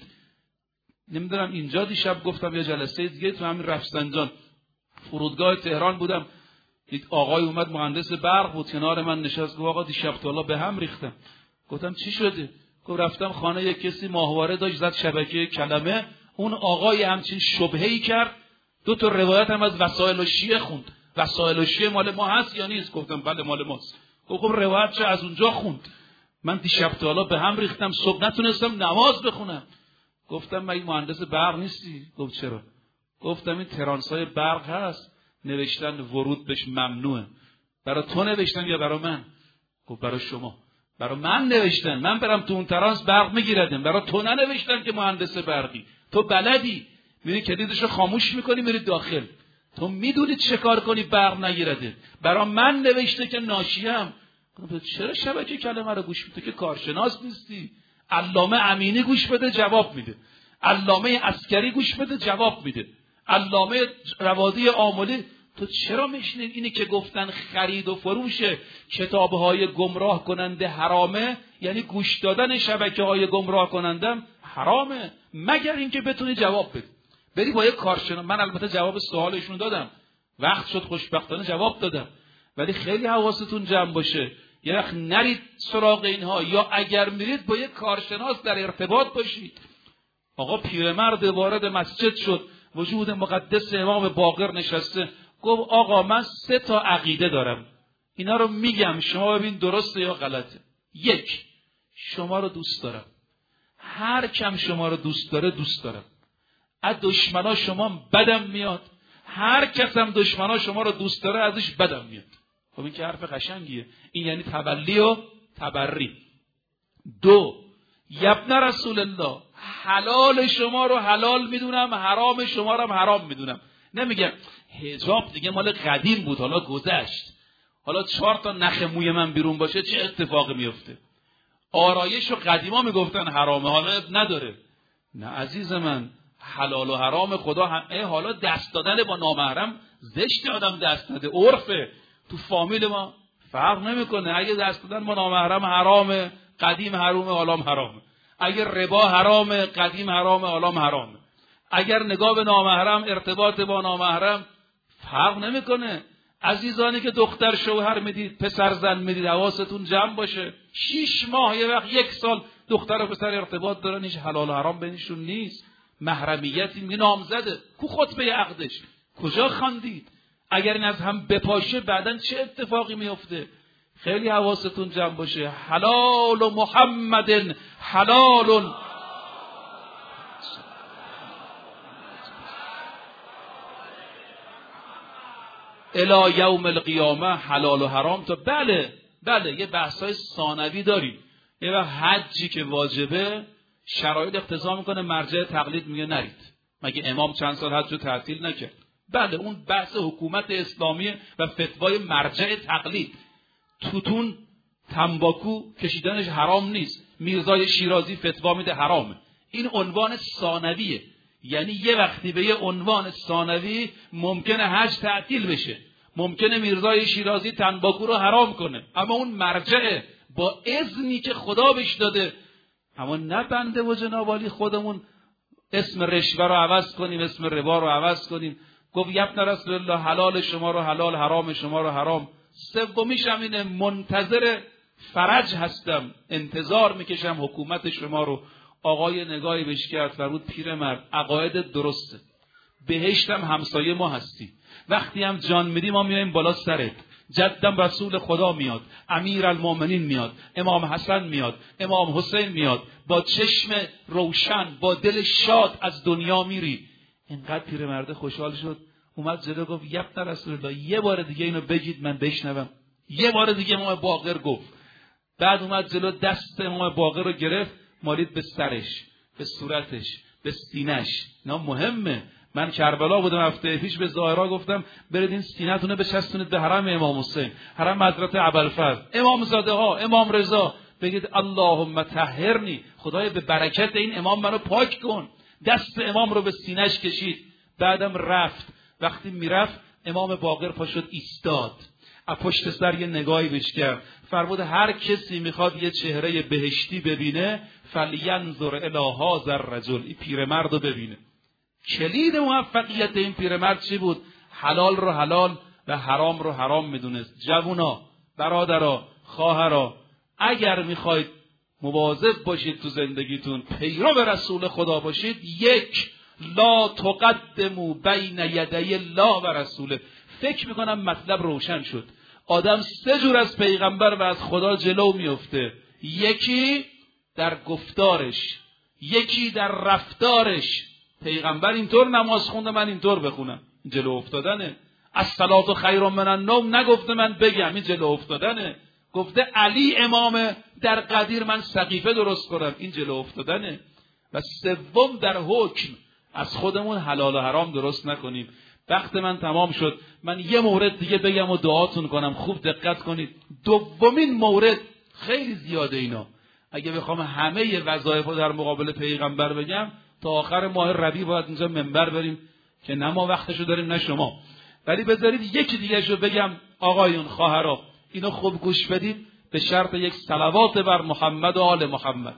نمیدونم اینجا دیشب گفتم یه جلسه دیگه تو همین رفسنجان فرودگاه تهران بودم، دید آقای اومد مهندس برق بود کنار من نشست، گفت آقا دیشب تا حالا به هم ریختم. گفتم چی شده؟ گفت رفتم خانه یک کسی ماهواره داشت زد شبکه کلمه، اون آقای همچین شبهه‌ای کرد، دو تا روایت هم از وسائل الشیعه خوند. وسائل الشیعه مال ما هست یا نیست؟ گفتم بله مال ماست. گفت خب روایتش از اونجا خوند. من دیشب تا حالا به هم ریختم، صبح نتونستم نماز بخونم. گفتم مگه مهندس برق نیستی؟ گفت چرا؟ گفتم این ترانسای برق هست نوشتن ورود بهش ممنوعه. برای تو نوشتن یا برای من؟ گفت برای شما. برای من نوشتن، من برم تو اون ترانس برق میگیردم، برای تو ننوشتن که مهندس برقی. تو بلدی، میری کلیدشو خاموش میکنی میری داخل، تو میدونی چه کار کنی برق نگیرده. برای من نوشته که ناشیم. چرا شبکه کلمه رو گوش میده که کارشناس نیستی؟ علامه امینی گوش بده جواب میده، علامه عسکری گوش بده جواب میده، علامه روادی آملی. تو چرا میشنید اینی که گفتن خرید و فروش کتابهای گمراه کننده حرامه، یعنی گوش دادن شبکه‌های گمراه کننده حرامه، مگر اینکه بتونی جواب بدی. بری با یک کارشناس. من البته جواب سوالشون دادم، وقت شد خوشبختانه جواب دادم، ولی خیلی حواستون جمع باشه یه وقت نرید سراغ اینها، یا اگر میرید با یک کارشناس در ارتباط باشید. آقا پیرمرد وارد مسجد شد، وجود مقدس امام باقر نشسته، گفت آقا من سه تا عقیده دارم، اینا رو میگم شما ببین درسته یا غلطه. یک، شما رو دوست دارم، هر کم شما رو دوست داره دوست دارم. از دشمنا شما بدم میاد، هر کس هم دشمنا شما رو دوست داره ازش بدم میاد. خب این که حرف قشنگیه، این یعنی تولی و تبری. دو، یبن رسول الله، حلال شما رو حلال میدونم، حرام شما رو هم حرام میدونم. نمیگم حجاب دیگه مال قدیم بود حالا گذشت، حالا چهار تا نخ موی من بیرون باشه چه اتفاقی میفته؟ آرایش رو قدیما میگفتن حرامه، حالا نداره. نه عزیز من، حلال و حرام خدا هم. حالا دست دادن با نامحرم زشت، آدم دست نده، عرفه تو فامیل ما فرق نمیکنه. اگه دست دادن با نامحرم حرامه، قدیم حرامه، حالا حرامه. اگر ربا حرامه، قدیم حرامه، حالا حرامه. اگر نگاه به نامحرم، ارتباط با نامحرم، فرق نمیکنه. عزیزانی که دختر شوهر میدید، پسر زن میدید، حواستون جمع باشه. شش ماه یه وقت یک سال دختر و پسر ارتباط دارن، هیچ حلال و حرام بینشون نیست، محرمیتی نامزده. کو خطبه عقدش کجا خواندید؟ اگر این از هم بپاشه بعدن چه اتفاقی میفته؟ خیلی حواستون جمع باشه. حلال و محمد حلال الی یوم القیامه حلال و حرام تا بله بله یه بحثای ثانوی داریم. یه وقت حجی که واجبه شرایط اقتضا میکنه مرجع تقلید میگه نرید. مگه امام چند سال حج رو تعطیل نکرد؟ بله اون بحث حکومت اسلامی و فتوای مرجع تقلید. توتون تنباکو کشیدنش حرام نیست، میرزای شیرازی فتوا میده حرامه. این عنوان ثانویه. یعنی یه وقتی به یه عنوان ثانوی ممکنه حج تعطیل بشه، ممکنه میرزای شیرازی تنباکو رو حرام کنه، اما اون مرجع با اذنی که خدا بهش داده. اما نه بنده و جناب عالی خودمون اسم رشوه رو عوض کنیم، اسم ربا رو عوض کنیم. گفت یبن رسول الله حلال شما رو حلال، حرام شما رو حرام. سومیش هم اینه منتظر فرج هستم، انتظار میکشم حکومت شما رو. آقای نگاهی بهش کرد فرمود پیرمرد عقاید درسته، بهشتم همسایه ما هستی، وقتی هم جان میدی ما میایم بالا سرت. جدم رسول خدا میاد، امیر المومنین میاد، امام حسن میاد، امام حسین میاد، با چشم روشن با دل شاد از دنیا میری. اینقدر پیرمرد خوشحال شد اومد جلو گفت یبن رسول الله یه بار دیگه اینو بگید من بشنوم. یه بار دیگه امام باقر گفت. بعد اومد جلو دست امام باقر رو گرفت مالید به سرش، به صورتش، به سینه‌اش. اینا مهمه. من کربلا بودم هفته پیش به ظاهرا گفتم برید این سینه‌تونه بچسبونید به حرم امام حسین، حرم حضرت ابوالفضل، امام زاده ها، امام رضا، بگید اللهم طهرنی، خدای به برکت این امام منو پاک کن. دست امام رو به سینه‌اش کشید. بعدم رفت. وقتی میرفت امام باقر پا شد ایستاد، از پشت سر یه نگاهی بهش کرد، فرمود هر کسی میخواد یه چهره بهشتی ببینه فلینظر الی هذا الرجل، این پیرمرد رو ببینه. کلید موفقیت این پیرمرد چی بود؟ حلال رو حلال و حرام رو حرام میدونست. جوونا، برادرا، خواهرا، اگر میخواید مواظب باشید تو زندگیتون، پیرو به رسول خدا باشید، یک، لا تقدموا بین یدی الله و رسوله. فکر میکنم مطلب روشن شد. آدم سه جور از پیغمبر و از خدا جلو میفته. یکی در گفتارش، یکی در رفتارش. پیغمبر اینطور نماز خونده من اینطور بخونم، این جلو افتادنه. الصلاة خیر من النوم نگفته من بگم، این جلو افتادنه. گفته علی امامه در قدیر من سقیفه درست کنم، این جلو افتادنه. و سوم در حکم، از خودمون حلال و حرام درست نکنیم. وقت من تمام شد. من یه مورد دیگه بگم و دعاتون کنم، خوب دقت کنید. دومین مورد خیلی زیاده اینا، اگه بخوام همه وظایف رو در مقابل پیغمبر بگم تا آخر ماه ربیع باید اینجا منبر بریم که نه ما وقتشو داریم نه شما. ولی بذارید یکی دیگه شو بگم. آقایون، خواهرا، اینو خوب گوش بدید به شرط یک صلوات بر محمد و آل محمد.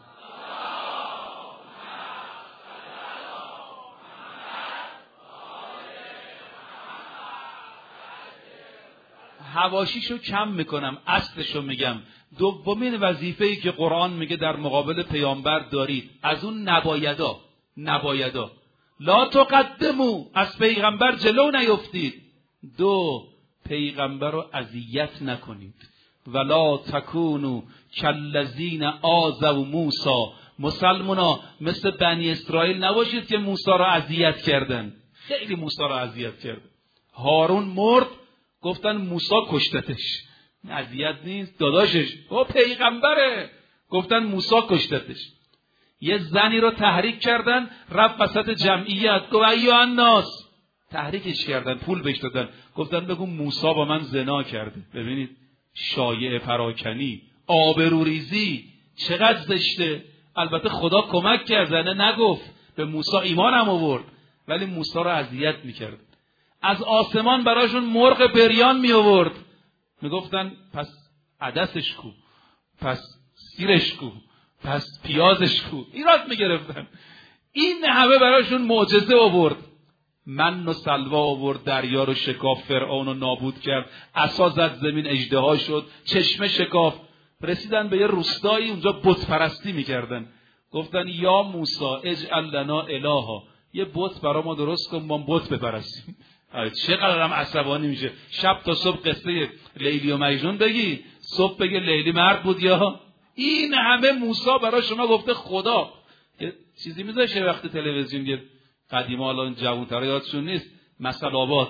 حواشیشو کم میکنم، اصلشو میگم. دومین وظیفه‌ای که قرآن میگه در مقابل پیامبر دارید، از اون نبایدا نبایدا لا تقدمو، از پیغمبر جلو نیفتید. دو، پیغمبر رو اذیت نکنید. ولا تکونو کالذین آذوا موسی، مسلمونا مثل بنی اسرائیل نباشید که موسی رو اذیت کردن. خیلی موسی رو اذیت کردن. هارون مرد، گفتن موسی کشتتش. اذیت نیست، داداشش او پیغمبره، گفتن موسی کشتتش. یه زنی رو تحریک کردن، رفت وسط جمعیت گفت ایها الناس، تحریکش کردن، پول بهش دادن، گفتن بگو موسی با من زنا کرده. ببینید شایعه پراکنی، آبروریزی چقدر زشته. البته خدا کمک کرد، زنه نگفت، به موسی ایمان هم آورد، ولی موسی رو اذیت میکرد. از آسمان براشون مرغ بریان می آورد، می گفتن پس عدسش کو، پس سیرش کو، پس پیازش کو، ایراد می گرفتن. این همه براشون معجزه آورد. من و سلوا آورد، دریا رو شکاف، فرعون رو نابود کرد، عصا زد زمین اژدها شد، چشمه شکاف. رسیدن به یه روستایی، اونجا بت پرستی می کردن. گفتن یا موسی اجعل لنا الها، یه بت برا ما درست کن ما بت بپرستیم. چقدر هم عصبانی میشه. شب تا صبح قصه لیلی و مجنون بگی، صبح بگه لیلی مرد بود. یا این همه موسی برای شما گفته خدا. یه چیزی میذاشه وقت تلویزیون، یه قدیما الان جوان‌ترا یادشون نیست، مثل آباد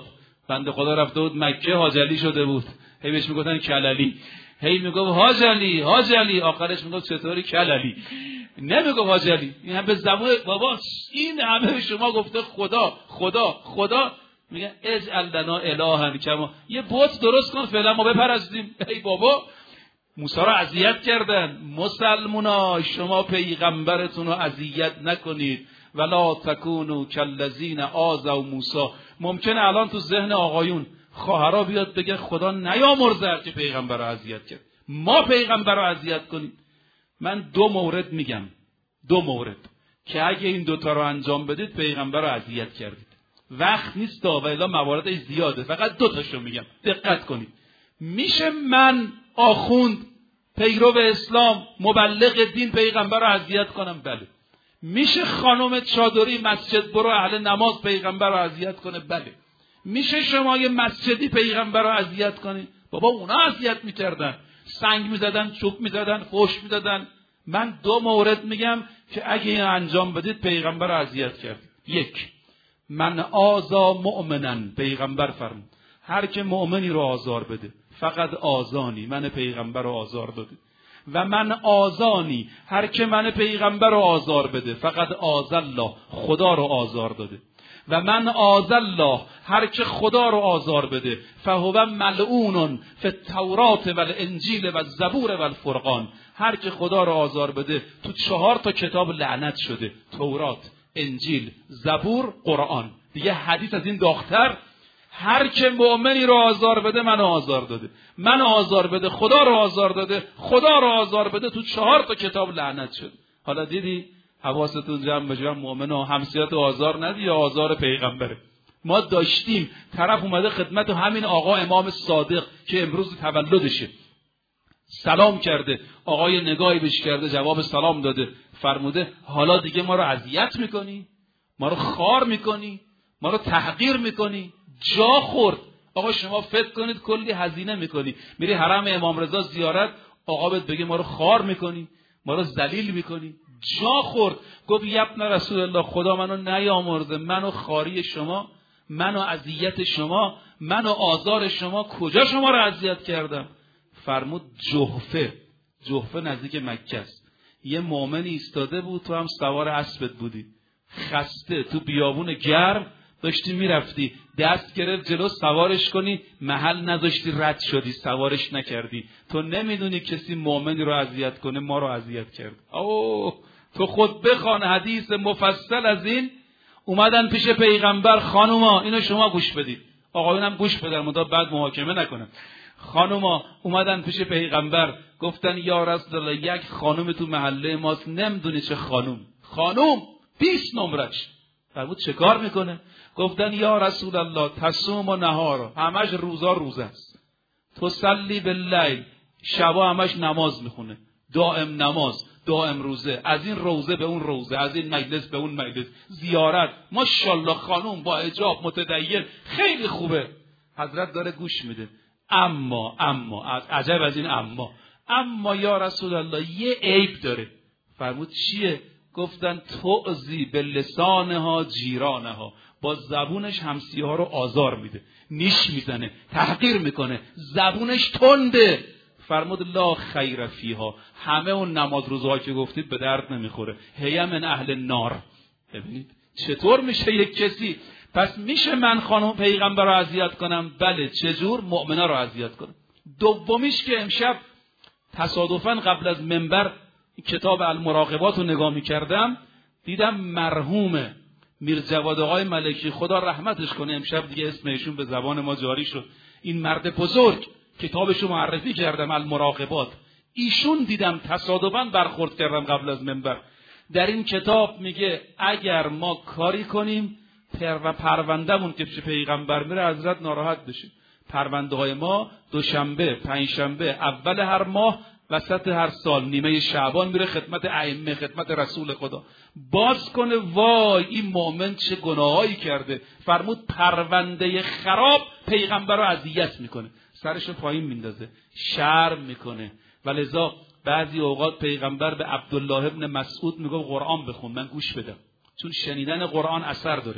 بنده خدا رفته بود مکه، حاج علی شده بود، هی بهش میگفتن کللی، هی میگفت حاج علی حاج علی، آخرش میگفت چطوری کللی، نمیگفت حاج علی. این هم به زبون بابا این همه به شما گفته خدا خدا خدا، میگن اجعل لنا الها کما، یه بت درست کن فعلا ما بپرستیم. ای بابا موسی رو اذیت کردن. مسلمونا شما پیغمبرتون رو اذیت نکنید، ولا تکونوا کالذین آذوا موسی. ممکنه الان تو ذهن آقایون خواهرا بیاد بگه خدا نیامرزه که پیغمبر رو اذیت کرد، ما پیغمبر رو اذیت کنیم. من دو مورد میگم، دو مورد که اگه این دوتا رو انجام بدید پیغمبر رو اذیت کردید. وقت نیست و الا مواردش زیاده، فقط دو تاشو میگم دقت کنید. میشه من آخوند پیرو اسلام مبلغ دین پیغمبر رو اذیت کنم؟ بله. میشه خانم چادری مسجد برو اهل نماز پیغمبر رو اذیت کنه؟ بله. میشه شما یه مسجدی پیغمبر رو اذیت کنید؟ بابا اونا اذیت میکردن، سنگ میزدن، چوب میزدن، فحش میدادن. من دو مورد میگم که اگه این انجام بدید پیغمبر رو اذیت کردید. یک، من آذا مؤمنن، پیغمبر فرمود هر که مؤمنی رو آزار بده فقط آزانی، من پیغمبر رو آزار داده. و من آزانی، هر که من پیغمبر رو آزار بده فقط آزالله، خدا رو آزار داده. و من آزالله، هر که خدا رو آزار بده فهو ملعون فی التورات و الانجیل و الزبور و الفرقان. هر که خدا رو آزار بده تو چهار تا کتاب لعنت شده، تورات، انجیل، زبور، قرآن. دیگه حدیث از این داغ‌تر؟ هر که مؤمنی رو آزار بده منو آزار داده، منو آزار بده خدا رو آزار داده، خدا رو آزار بده تو چهار تا کتاب لعنت شد. حالا دیدی حواستون جمع بشه، مؤمن و همسایت آزار ندی یا آزار پیغمبره. ما داشتیم طرف اومده خدمت همین آقا امام صادق که امروز تولدشه، سلام کرده، آقای نگاهی بهش کرده، جواب سلام داده، فرموده حالا دیگه ما رو اذیت میکنی، ما رو خار میکنی، ما رو تحقیر میکنی. جا خورد. آقا شما فکر کنید کلی هزینه میکنی، میری حرم امام رضا زیارت، آقا بهت بگه ما رو خار میکنی، ما رو ذلیل میکنی. جا خورد. گفت یبن رسول الله خدا منو نیامرزه، منو خاری شما، منو اذیت شما، منو آزار شما، کجا شما رو اذیت کردم؟ فرمود جحفه. جحفه نزدیک مکه است. یه مؤمنی ایستاده بود، تو هم سوار اسبت بودی، خسته تو بیابون گرم داشتی میرفتی، دست گرفت جلو سوارش کنی، محل نذاشتی، رد شدی، سوارش نکردی. تو نمیدونی کسی مؤمنی رو اذیت کنه، ما رو اذیت کرد. اوه تو خود بخوان حدیث مفصل از این. اومدن پیش پیغمبر، خانوما اینو شما گوش بدید، آقایونم گوش بدن مدا بعد محاکمه نکنن. خانوما اومدن پیش پیغمبر گفتن یا رسول الله یک خانم تو محله ماست، نمیدونی چه خانم، خانم بیست نمرش. فرمود چه کار میکنه؟ گفتن یا رسول الله تصوم و نهار، همش روزا روزه است، تصلی باللیل، شبا همش نماز میخونه، دائم نماز، دائم روزه، از این روزه به اون روزه، از این مجلس به اون مجلس، زیارت، ماشاءالله خانم با حجاب متدین، خیلی خوبه. حضرت داره گوش میده. اما اما عجب از این اما اما یا رسول الله یه عیب داره. فرمود چیه؟ گفتن تعزی به لسانها جیرانها، با زبونش همسایه ها رو آزار میده، نیش میزنه، تحقیر میکنه، زبونش تنده. فرمود لا خیر فیها، همه اون نماز روزها که گفتید به درد نمیخوره، هی من اهل نار. ببینید چطور میشه یک کسی. پس میشه من خانم پیغمبر رو اذیت کنم؟ بله. چجور؟ مؤمنا رو اذیت کنم. دومیش که امشب تصادفاً قبل از منبر کتاب المراقبات رو نگاه میکردم، دیدم مرحوم میر جواد آقای ملکی خدا رحمتش کنه، امشب دیگه اسم ایشون به زبان ما جاری شد، این مرد بزرگ کتابش رو معرفی کردم المراقبات، ایشون دیدم تصادفاً برخورد کردم قبل از منبر. در این کتاب میگه اگر ما کاری کنیم و پروندهمون که پیش پیغمبر میره حضرت ناراحت بشه، پرونده های ما دوشنبه، پنجشنبه، اول هر ماه، وسط هر سال، نیمه شعبان میره خدمت ائمه، خدمت رسول خدا، باز کنه وای این مؤمن چه گناهایی کرده. فرمود پرونده خراب پیغمبر رو اذیت میکنه، سرشو پایین میندازه، شرم میکنه. ولذا بعضی اوقات پیغمبر به عبدالله ابن مسعود میگه قرآن بخون، من گوش بدم، چون شنیدن قرآن اثر داره.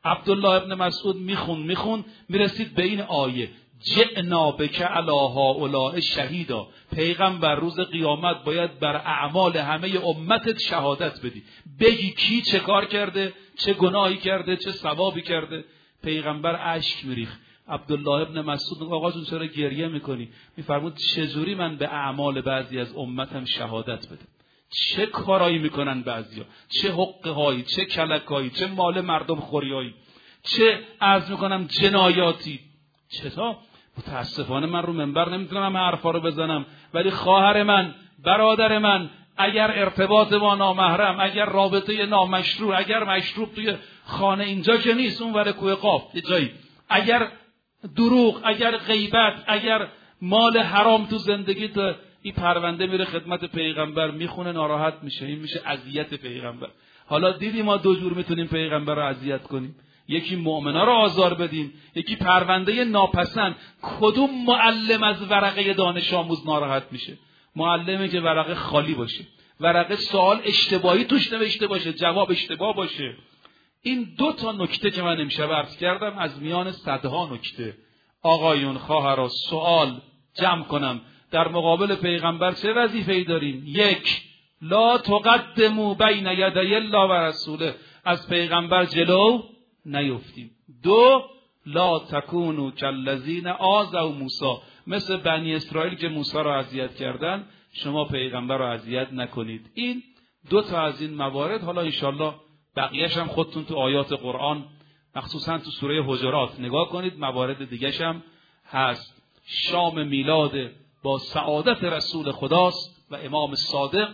عبدالله ابن مسعود میخون میخون میرسید به این آیه جئنا بک علی هؤلاء شهیدا. پیغمبر روز قیامت باید بر اعمال همه امتت شهادت بدی، بگی کی چه کار کرده، چه گناهی کرده، چه ثوابی کرده. پیغمبر اشک میریخت. عبدالله ابن مسعود آقا جون چرا گریه میکنی؟ میفرمود چجوری من به اعمال بعضی از امتم شهادت بدم؟ چه کارایی میکنن بعضیا، چه حقه هایی، چه کلکایی، چه مال مردم خوریایی، چه عرض میکنم جنایاتی. چطور؟ متاسفانه من رو منبر نمیتونم همه حرفا رو بزنم، ولی خواهر من، برادر من، اگر ارتباط با نامحرم، اگر رابطه نامشروع، اگر مشروع توی خانه اینجا که نیست، اون ور کوه قاف یه جایی، اگر دروغ، اگر غیبت، اگر مال حرام تو زندگی، تو این پرونده میره خدمت پیغمبر، میخونه ناراحت میشه. این میشه اذیت پیغمبر. حالا دیدی ما دو جور میتونیم پیغمبر رو اذیت کنیم، یکی مؤمنا رو آزار بدیم، یکی پرونده ناپسند. کدوم معلم از ورقه دانش آموز ناراحت میشه؟ معلمی که ورقه خالی باشه، ورقه سوال اشتباهی توش نوشته باشه، جواب اشتباه باشه. این دو تا نکته که من امشب عرض کردم از میان صدها نکته. آقایون، خواهران، سوال جمع کنم، در مقابل پیغمبر چه وظیفه‌ای داریم؟ یک، لا تقدموا بین یدی الله و رسوله، از پیغمبر جلو نیفتیم. دو، لا تکونوا کالذین آذوا موسی، مثل بنی اسرائیل که موسی را اذیت کردن، شما پیغمبر را اذیت نکنید. این دو تا از این موارد. حالا انشالله بقیه‌اش هم خودتون تو آیات قرآن، مخصوصا تو سوره حجرات نگاه کنید، موارد دیگه‌ش هم هست. شام میلاد با سعادت رسول خداست و امام صادق،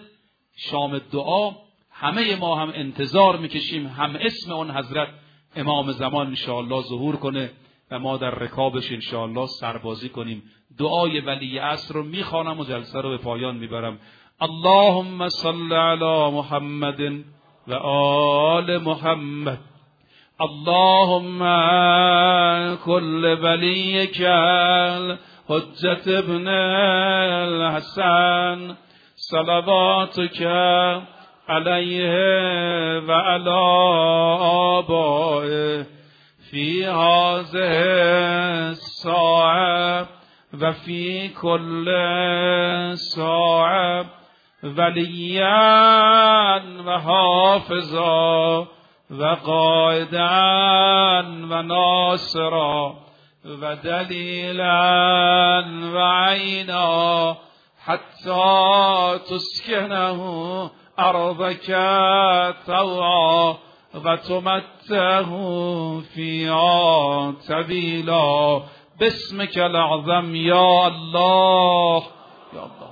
شام دعا. همه ما هم انتظار میکشیم هم اسم اون حضرت امام زمان انشاءالله ظهور کنه و ما در رکابش انشاءالله سربازی کنیم. دعای ولی عصر رو میخوانم و جلسه رو به پایان میبرم. اللهم صل علی محمد و آل محمد. اللهم كل وليك حجت ابن الحسن صلواتك عليه وعلى آبائه في هذه الساعة وفي كل ساعة وليا وحافظا وقائدا وناصرا ودليلا وعينا حتى تسكنه أرضك طوعا وتمتعه فيها طويلا باسمك الأعظم يا الله یا الله.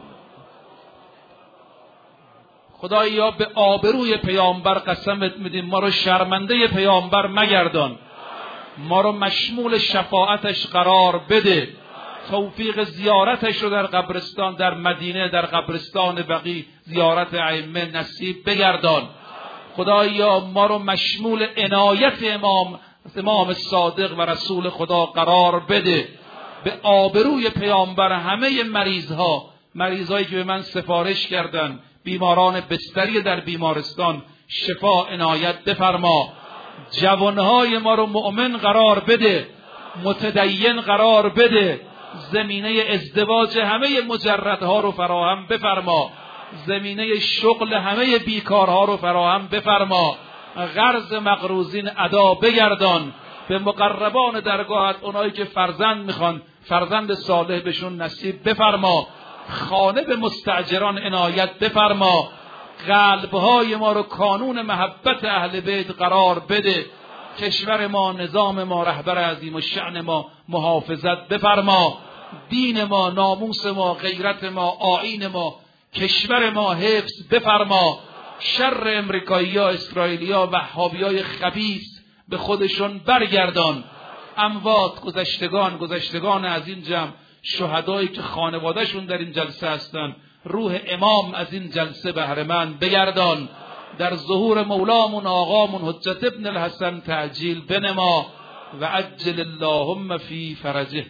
خدایا به آبروی پیامبر قسمت میدیم، ما رو شرمنده پیامبر مگردان، ما رو مشمول شفاعتش قرار بده، توفیق زیارتش رو در قبرستان در مدینه، در قبرستان بقیع زیارت ائمه نصیب بگردان. خدایا ما رو مشمول عنایت امام امام صادق و رسول خدا قرار بده. به آبروی پیامبر همه مریضها، مریضایی که به من سفارش کردن، بیماران بستری در بیمارستان، شفا عنایت بفرما. جوانهای ما رو مؤمن قرار بده، متدین قرار بده. زمینه ازدواج همه مجردها رو فراهم بفرما، زمینه شغل همه بیکارها رو فراهم بفرما. قرض مقروضین ادا بگردان. به مقربان درگاهت، اونایی که فرزند میخوان، فرزند صالح بهشون نصیب بفرما. خانه به مستاجران عنایت بفرما. قلبهای ما رو کانون محبت اهل بیت قرار بده. کشور ما، نظام ما، رهبر عظیم و شأن ما محافظت بفرما. دین ما، ناموس ما، غیرت ما، آیین ما، کشور ما حفظ بفرما. شر امریکایی ها، اسرائیلی ها، وهابی های خبیث به خودشون برگردان. اموات، گذشتگان گذشتگان از این جمع، شهدایی که خانوادهشون در این جلسه هستن، روح امام از این جلسه بهره‌مند بگردان. در ظهور مولامون آقامون حجت ابن الحسن تعجیل بنما و عجل اللهم فی فرجه.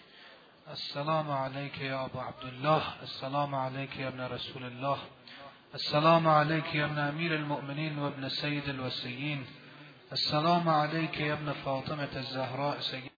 السلام علیک یا ابو عبدالله، السلام علیک یا ابن رسول الله، السلام عليك يا ابن أمير المؤمنين وابن سيد الوسيين. السلام عليك يا ابن فاطمة الزهراء سيد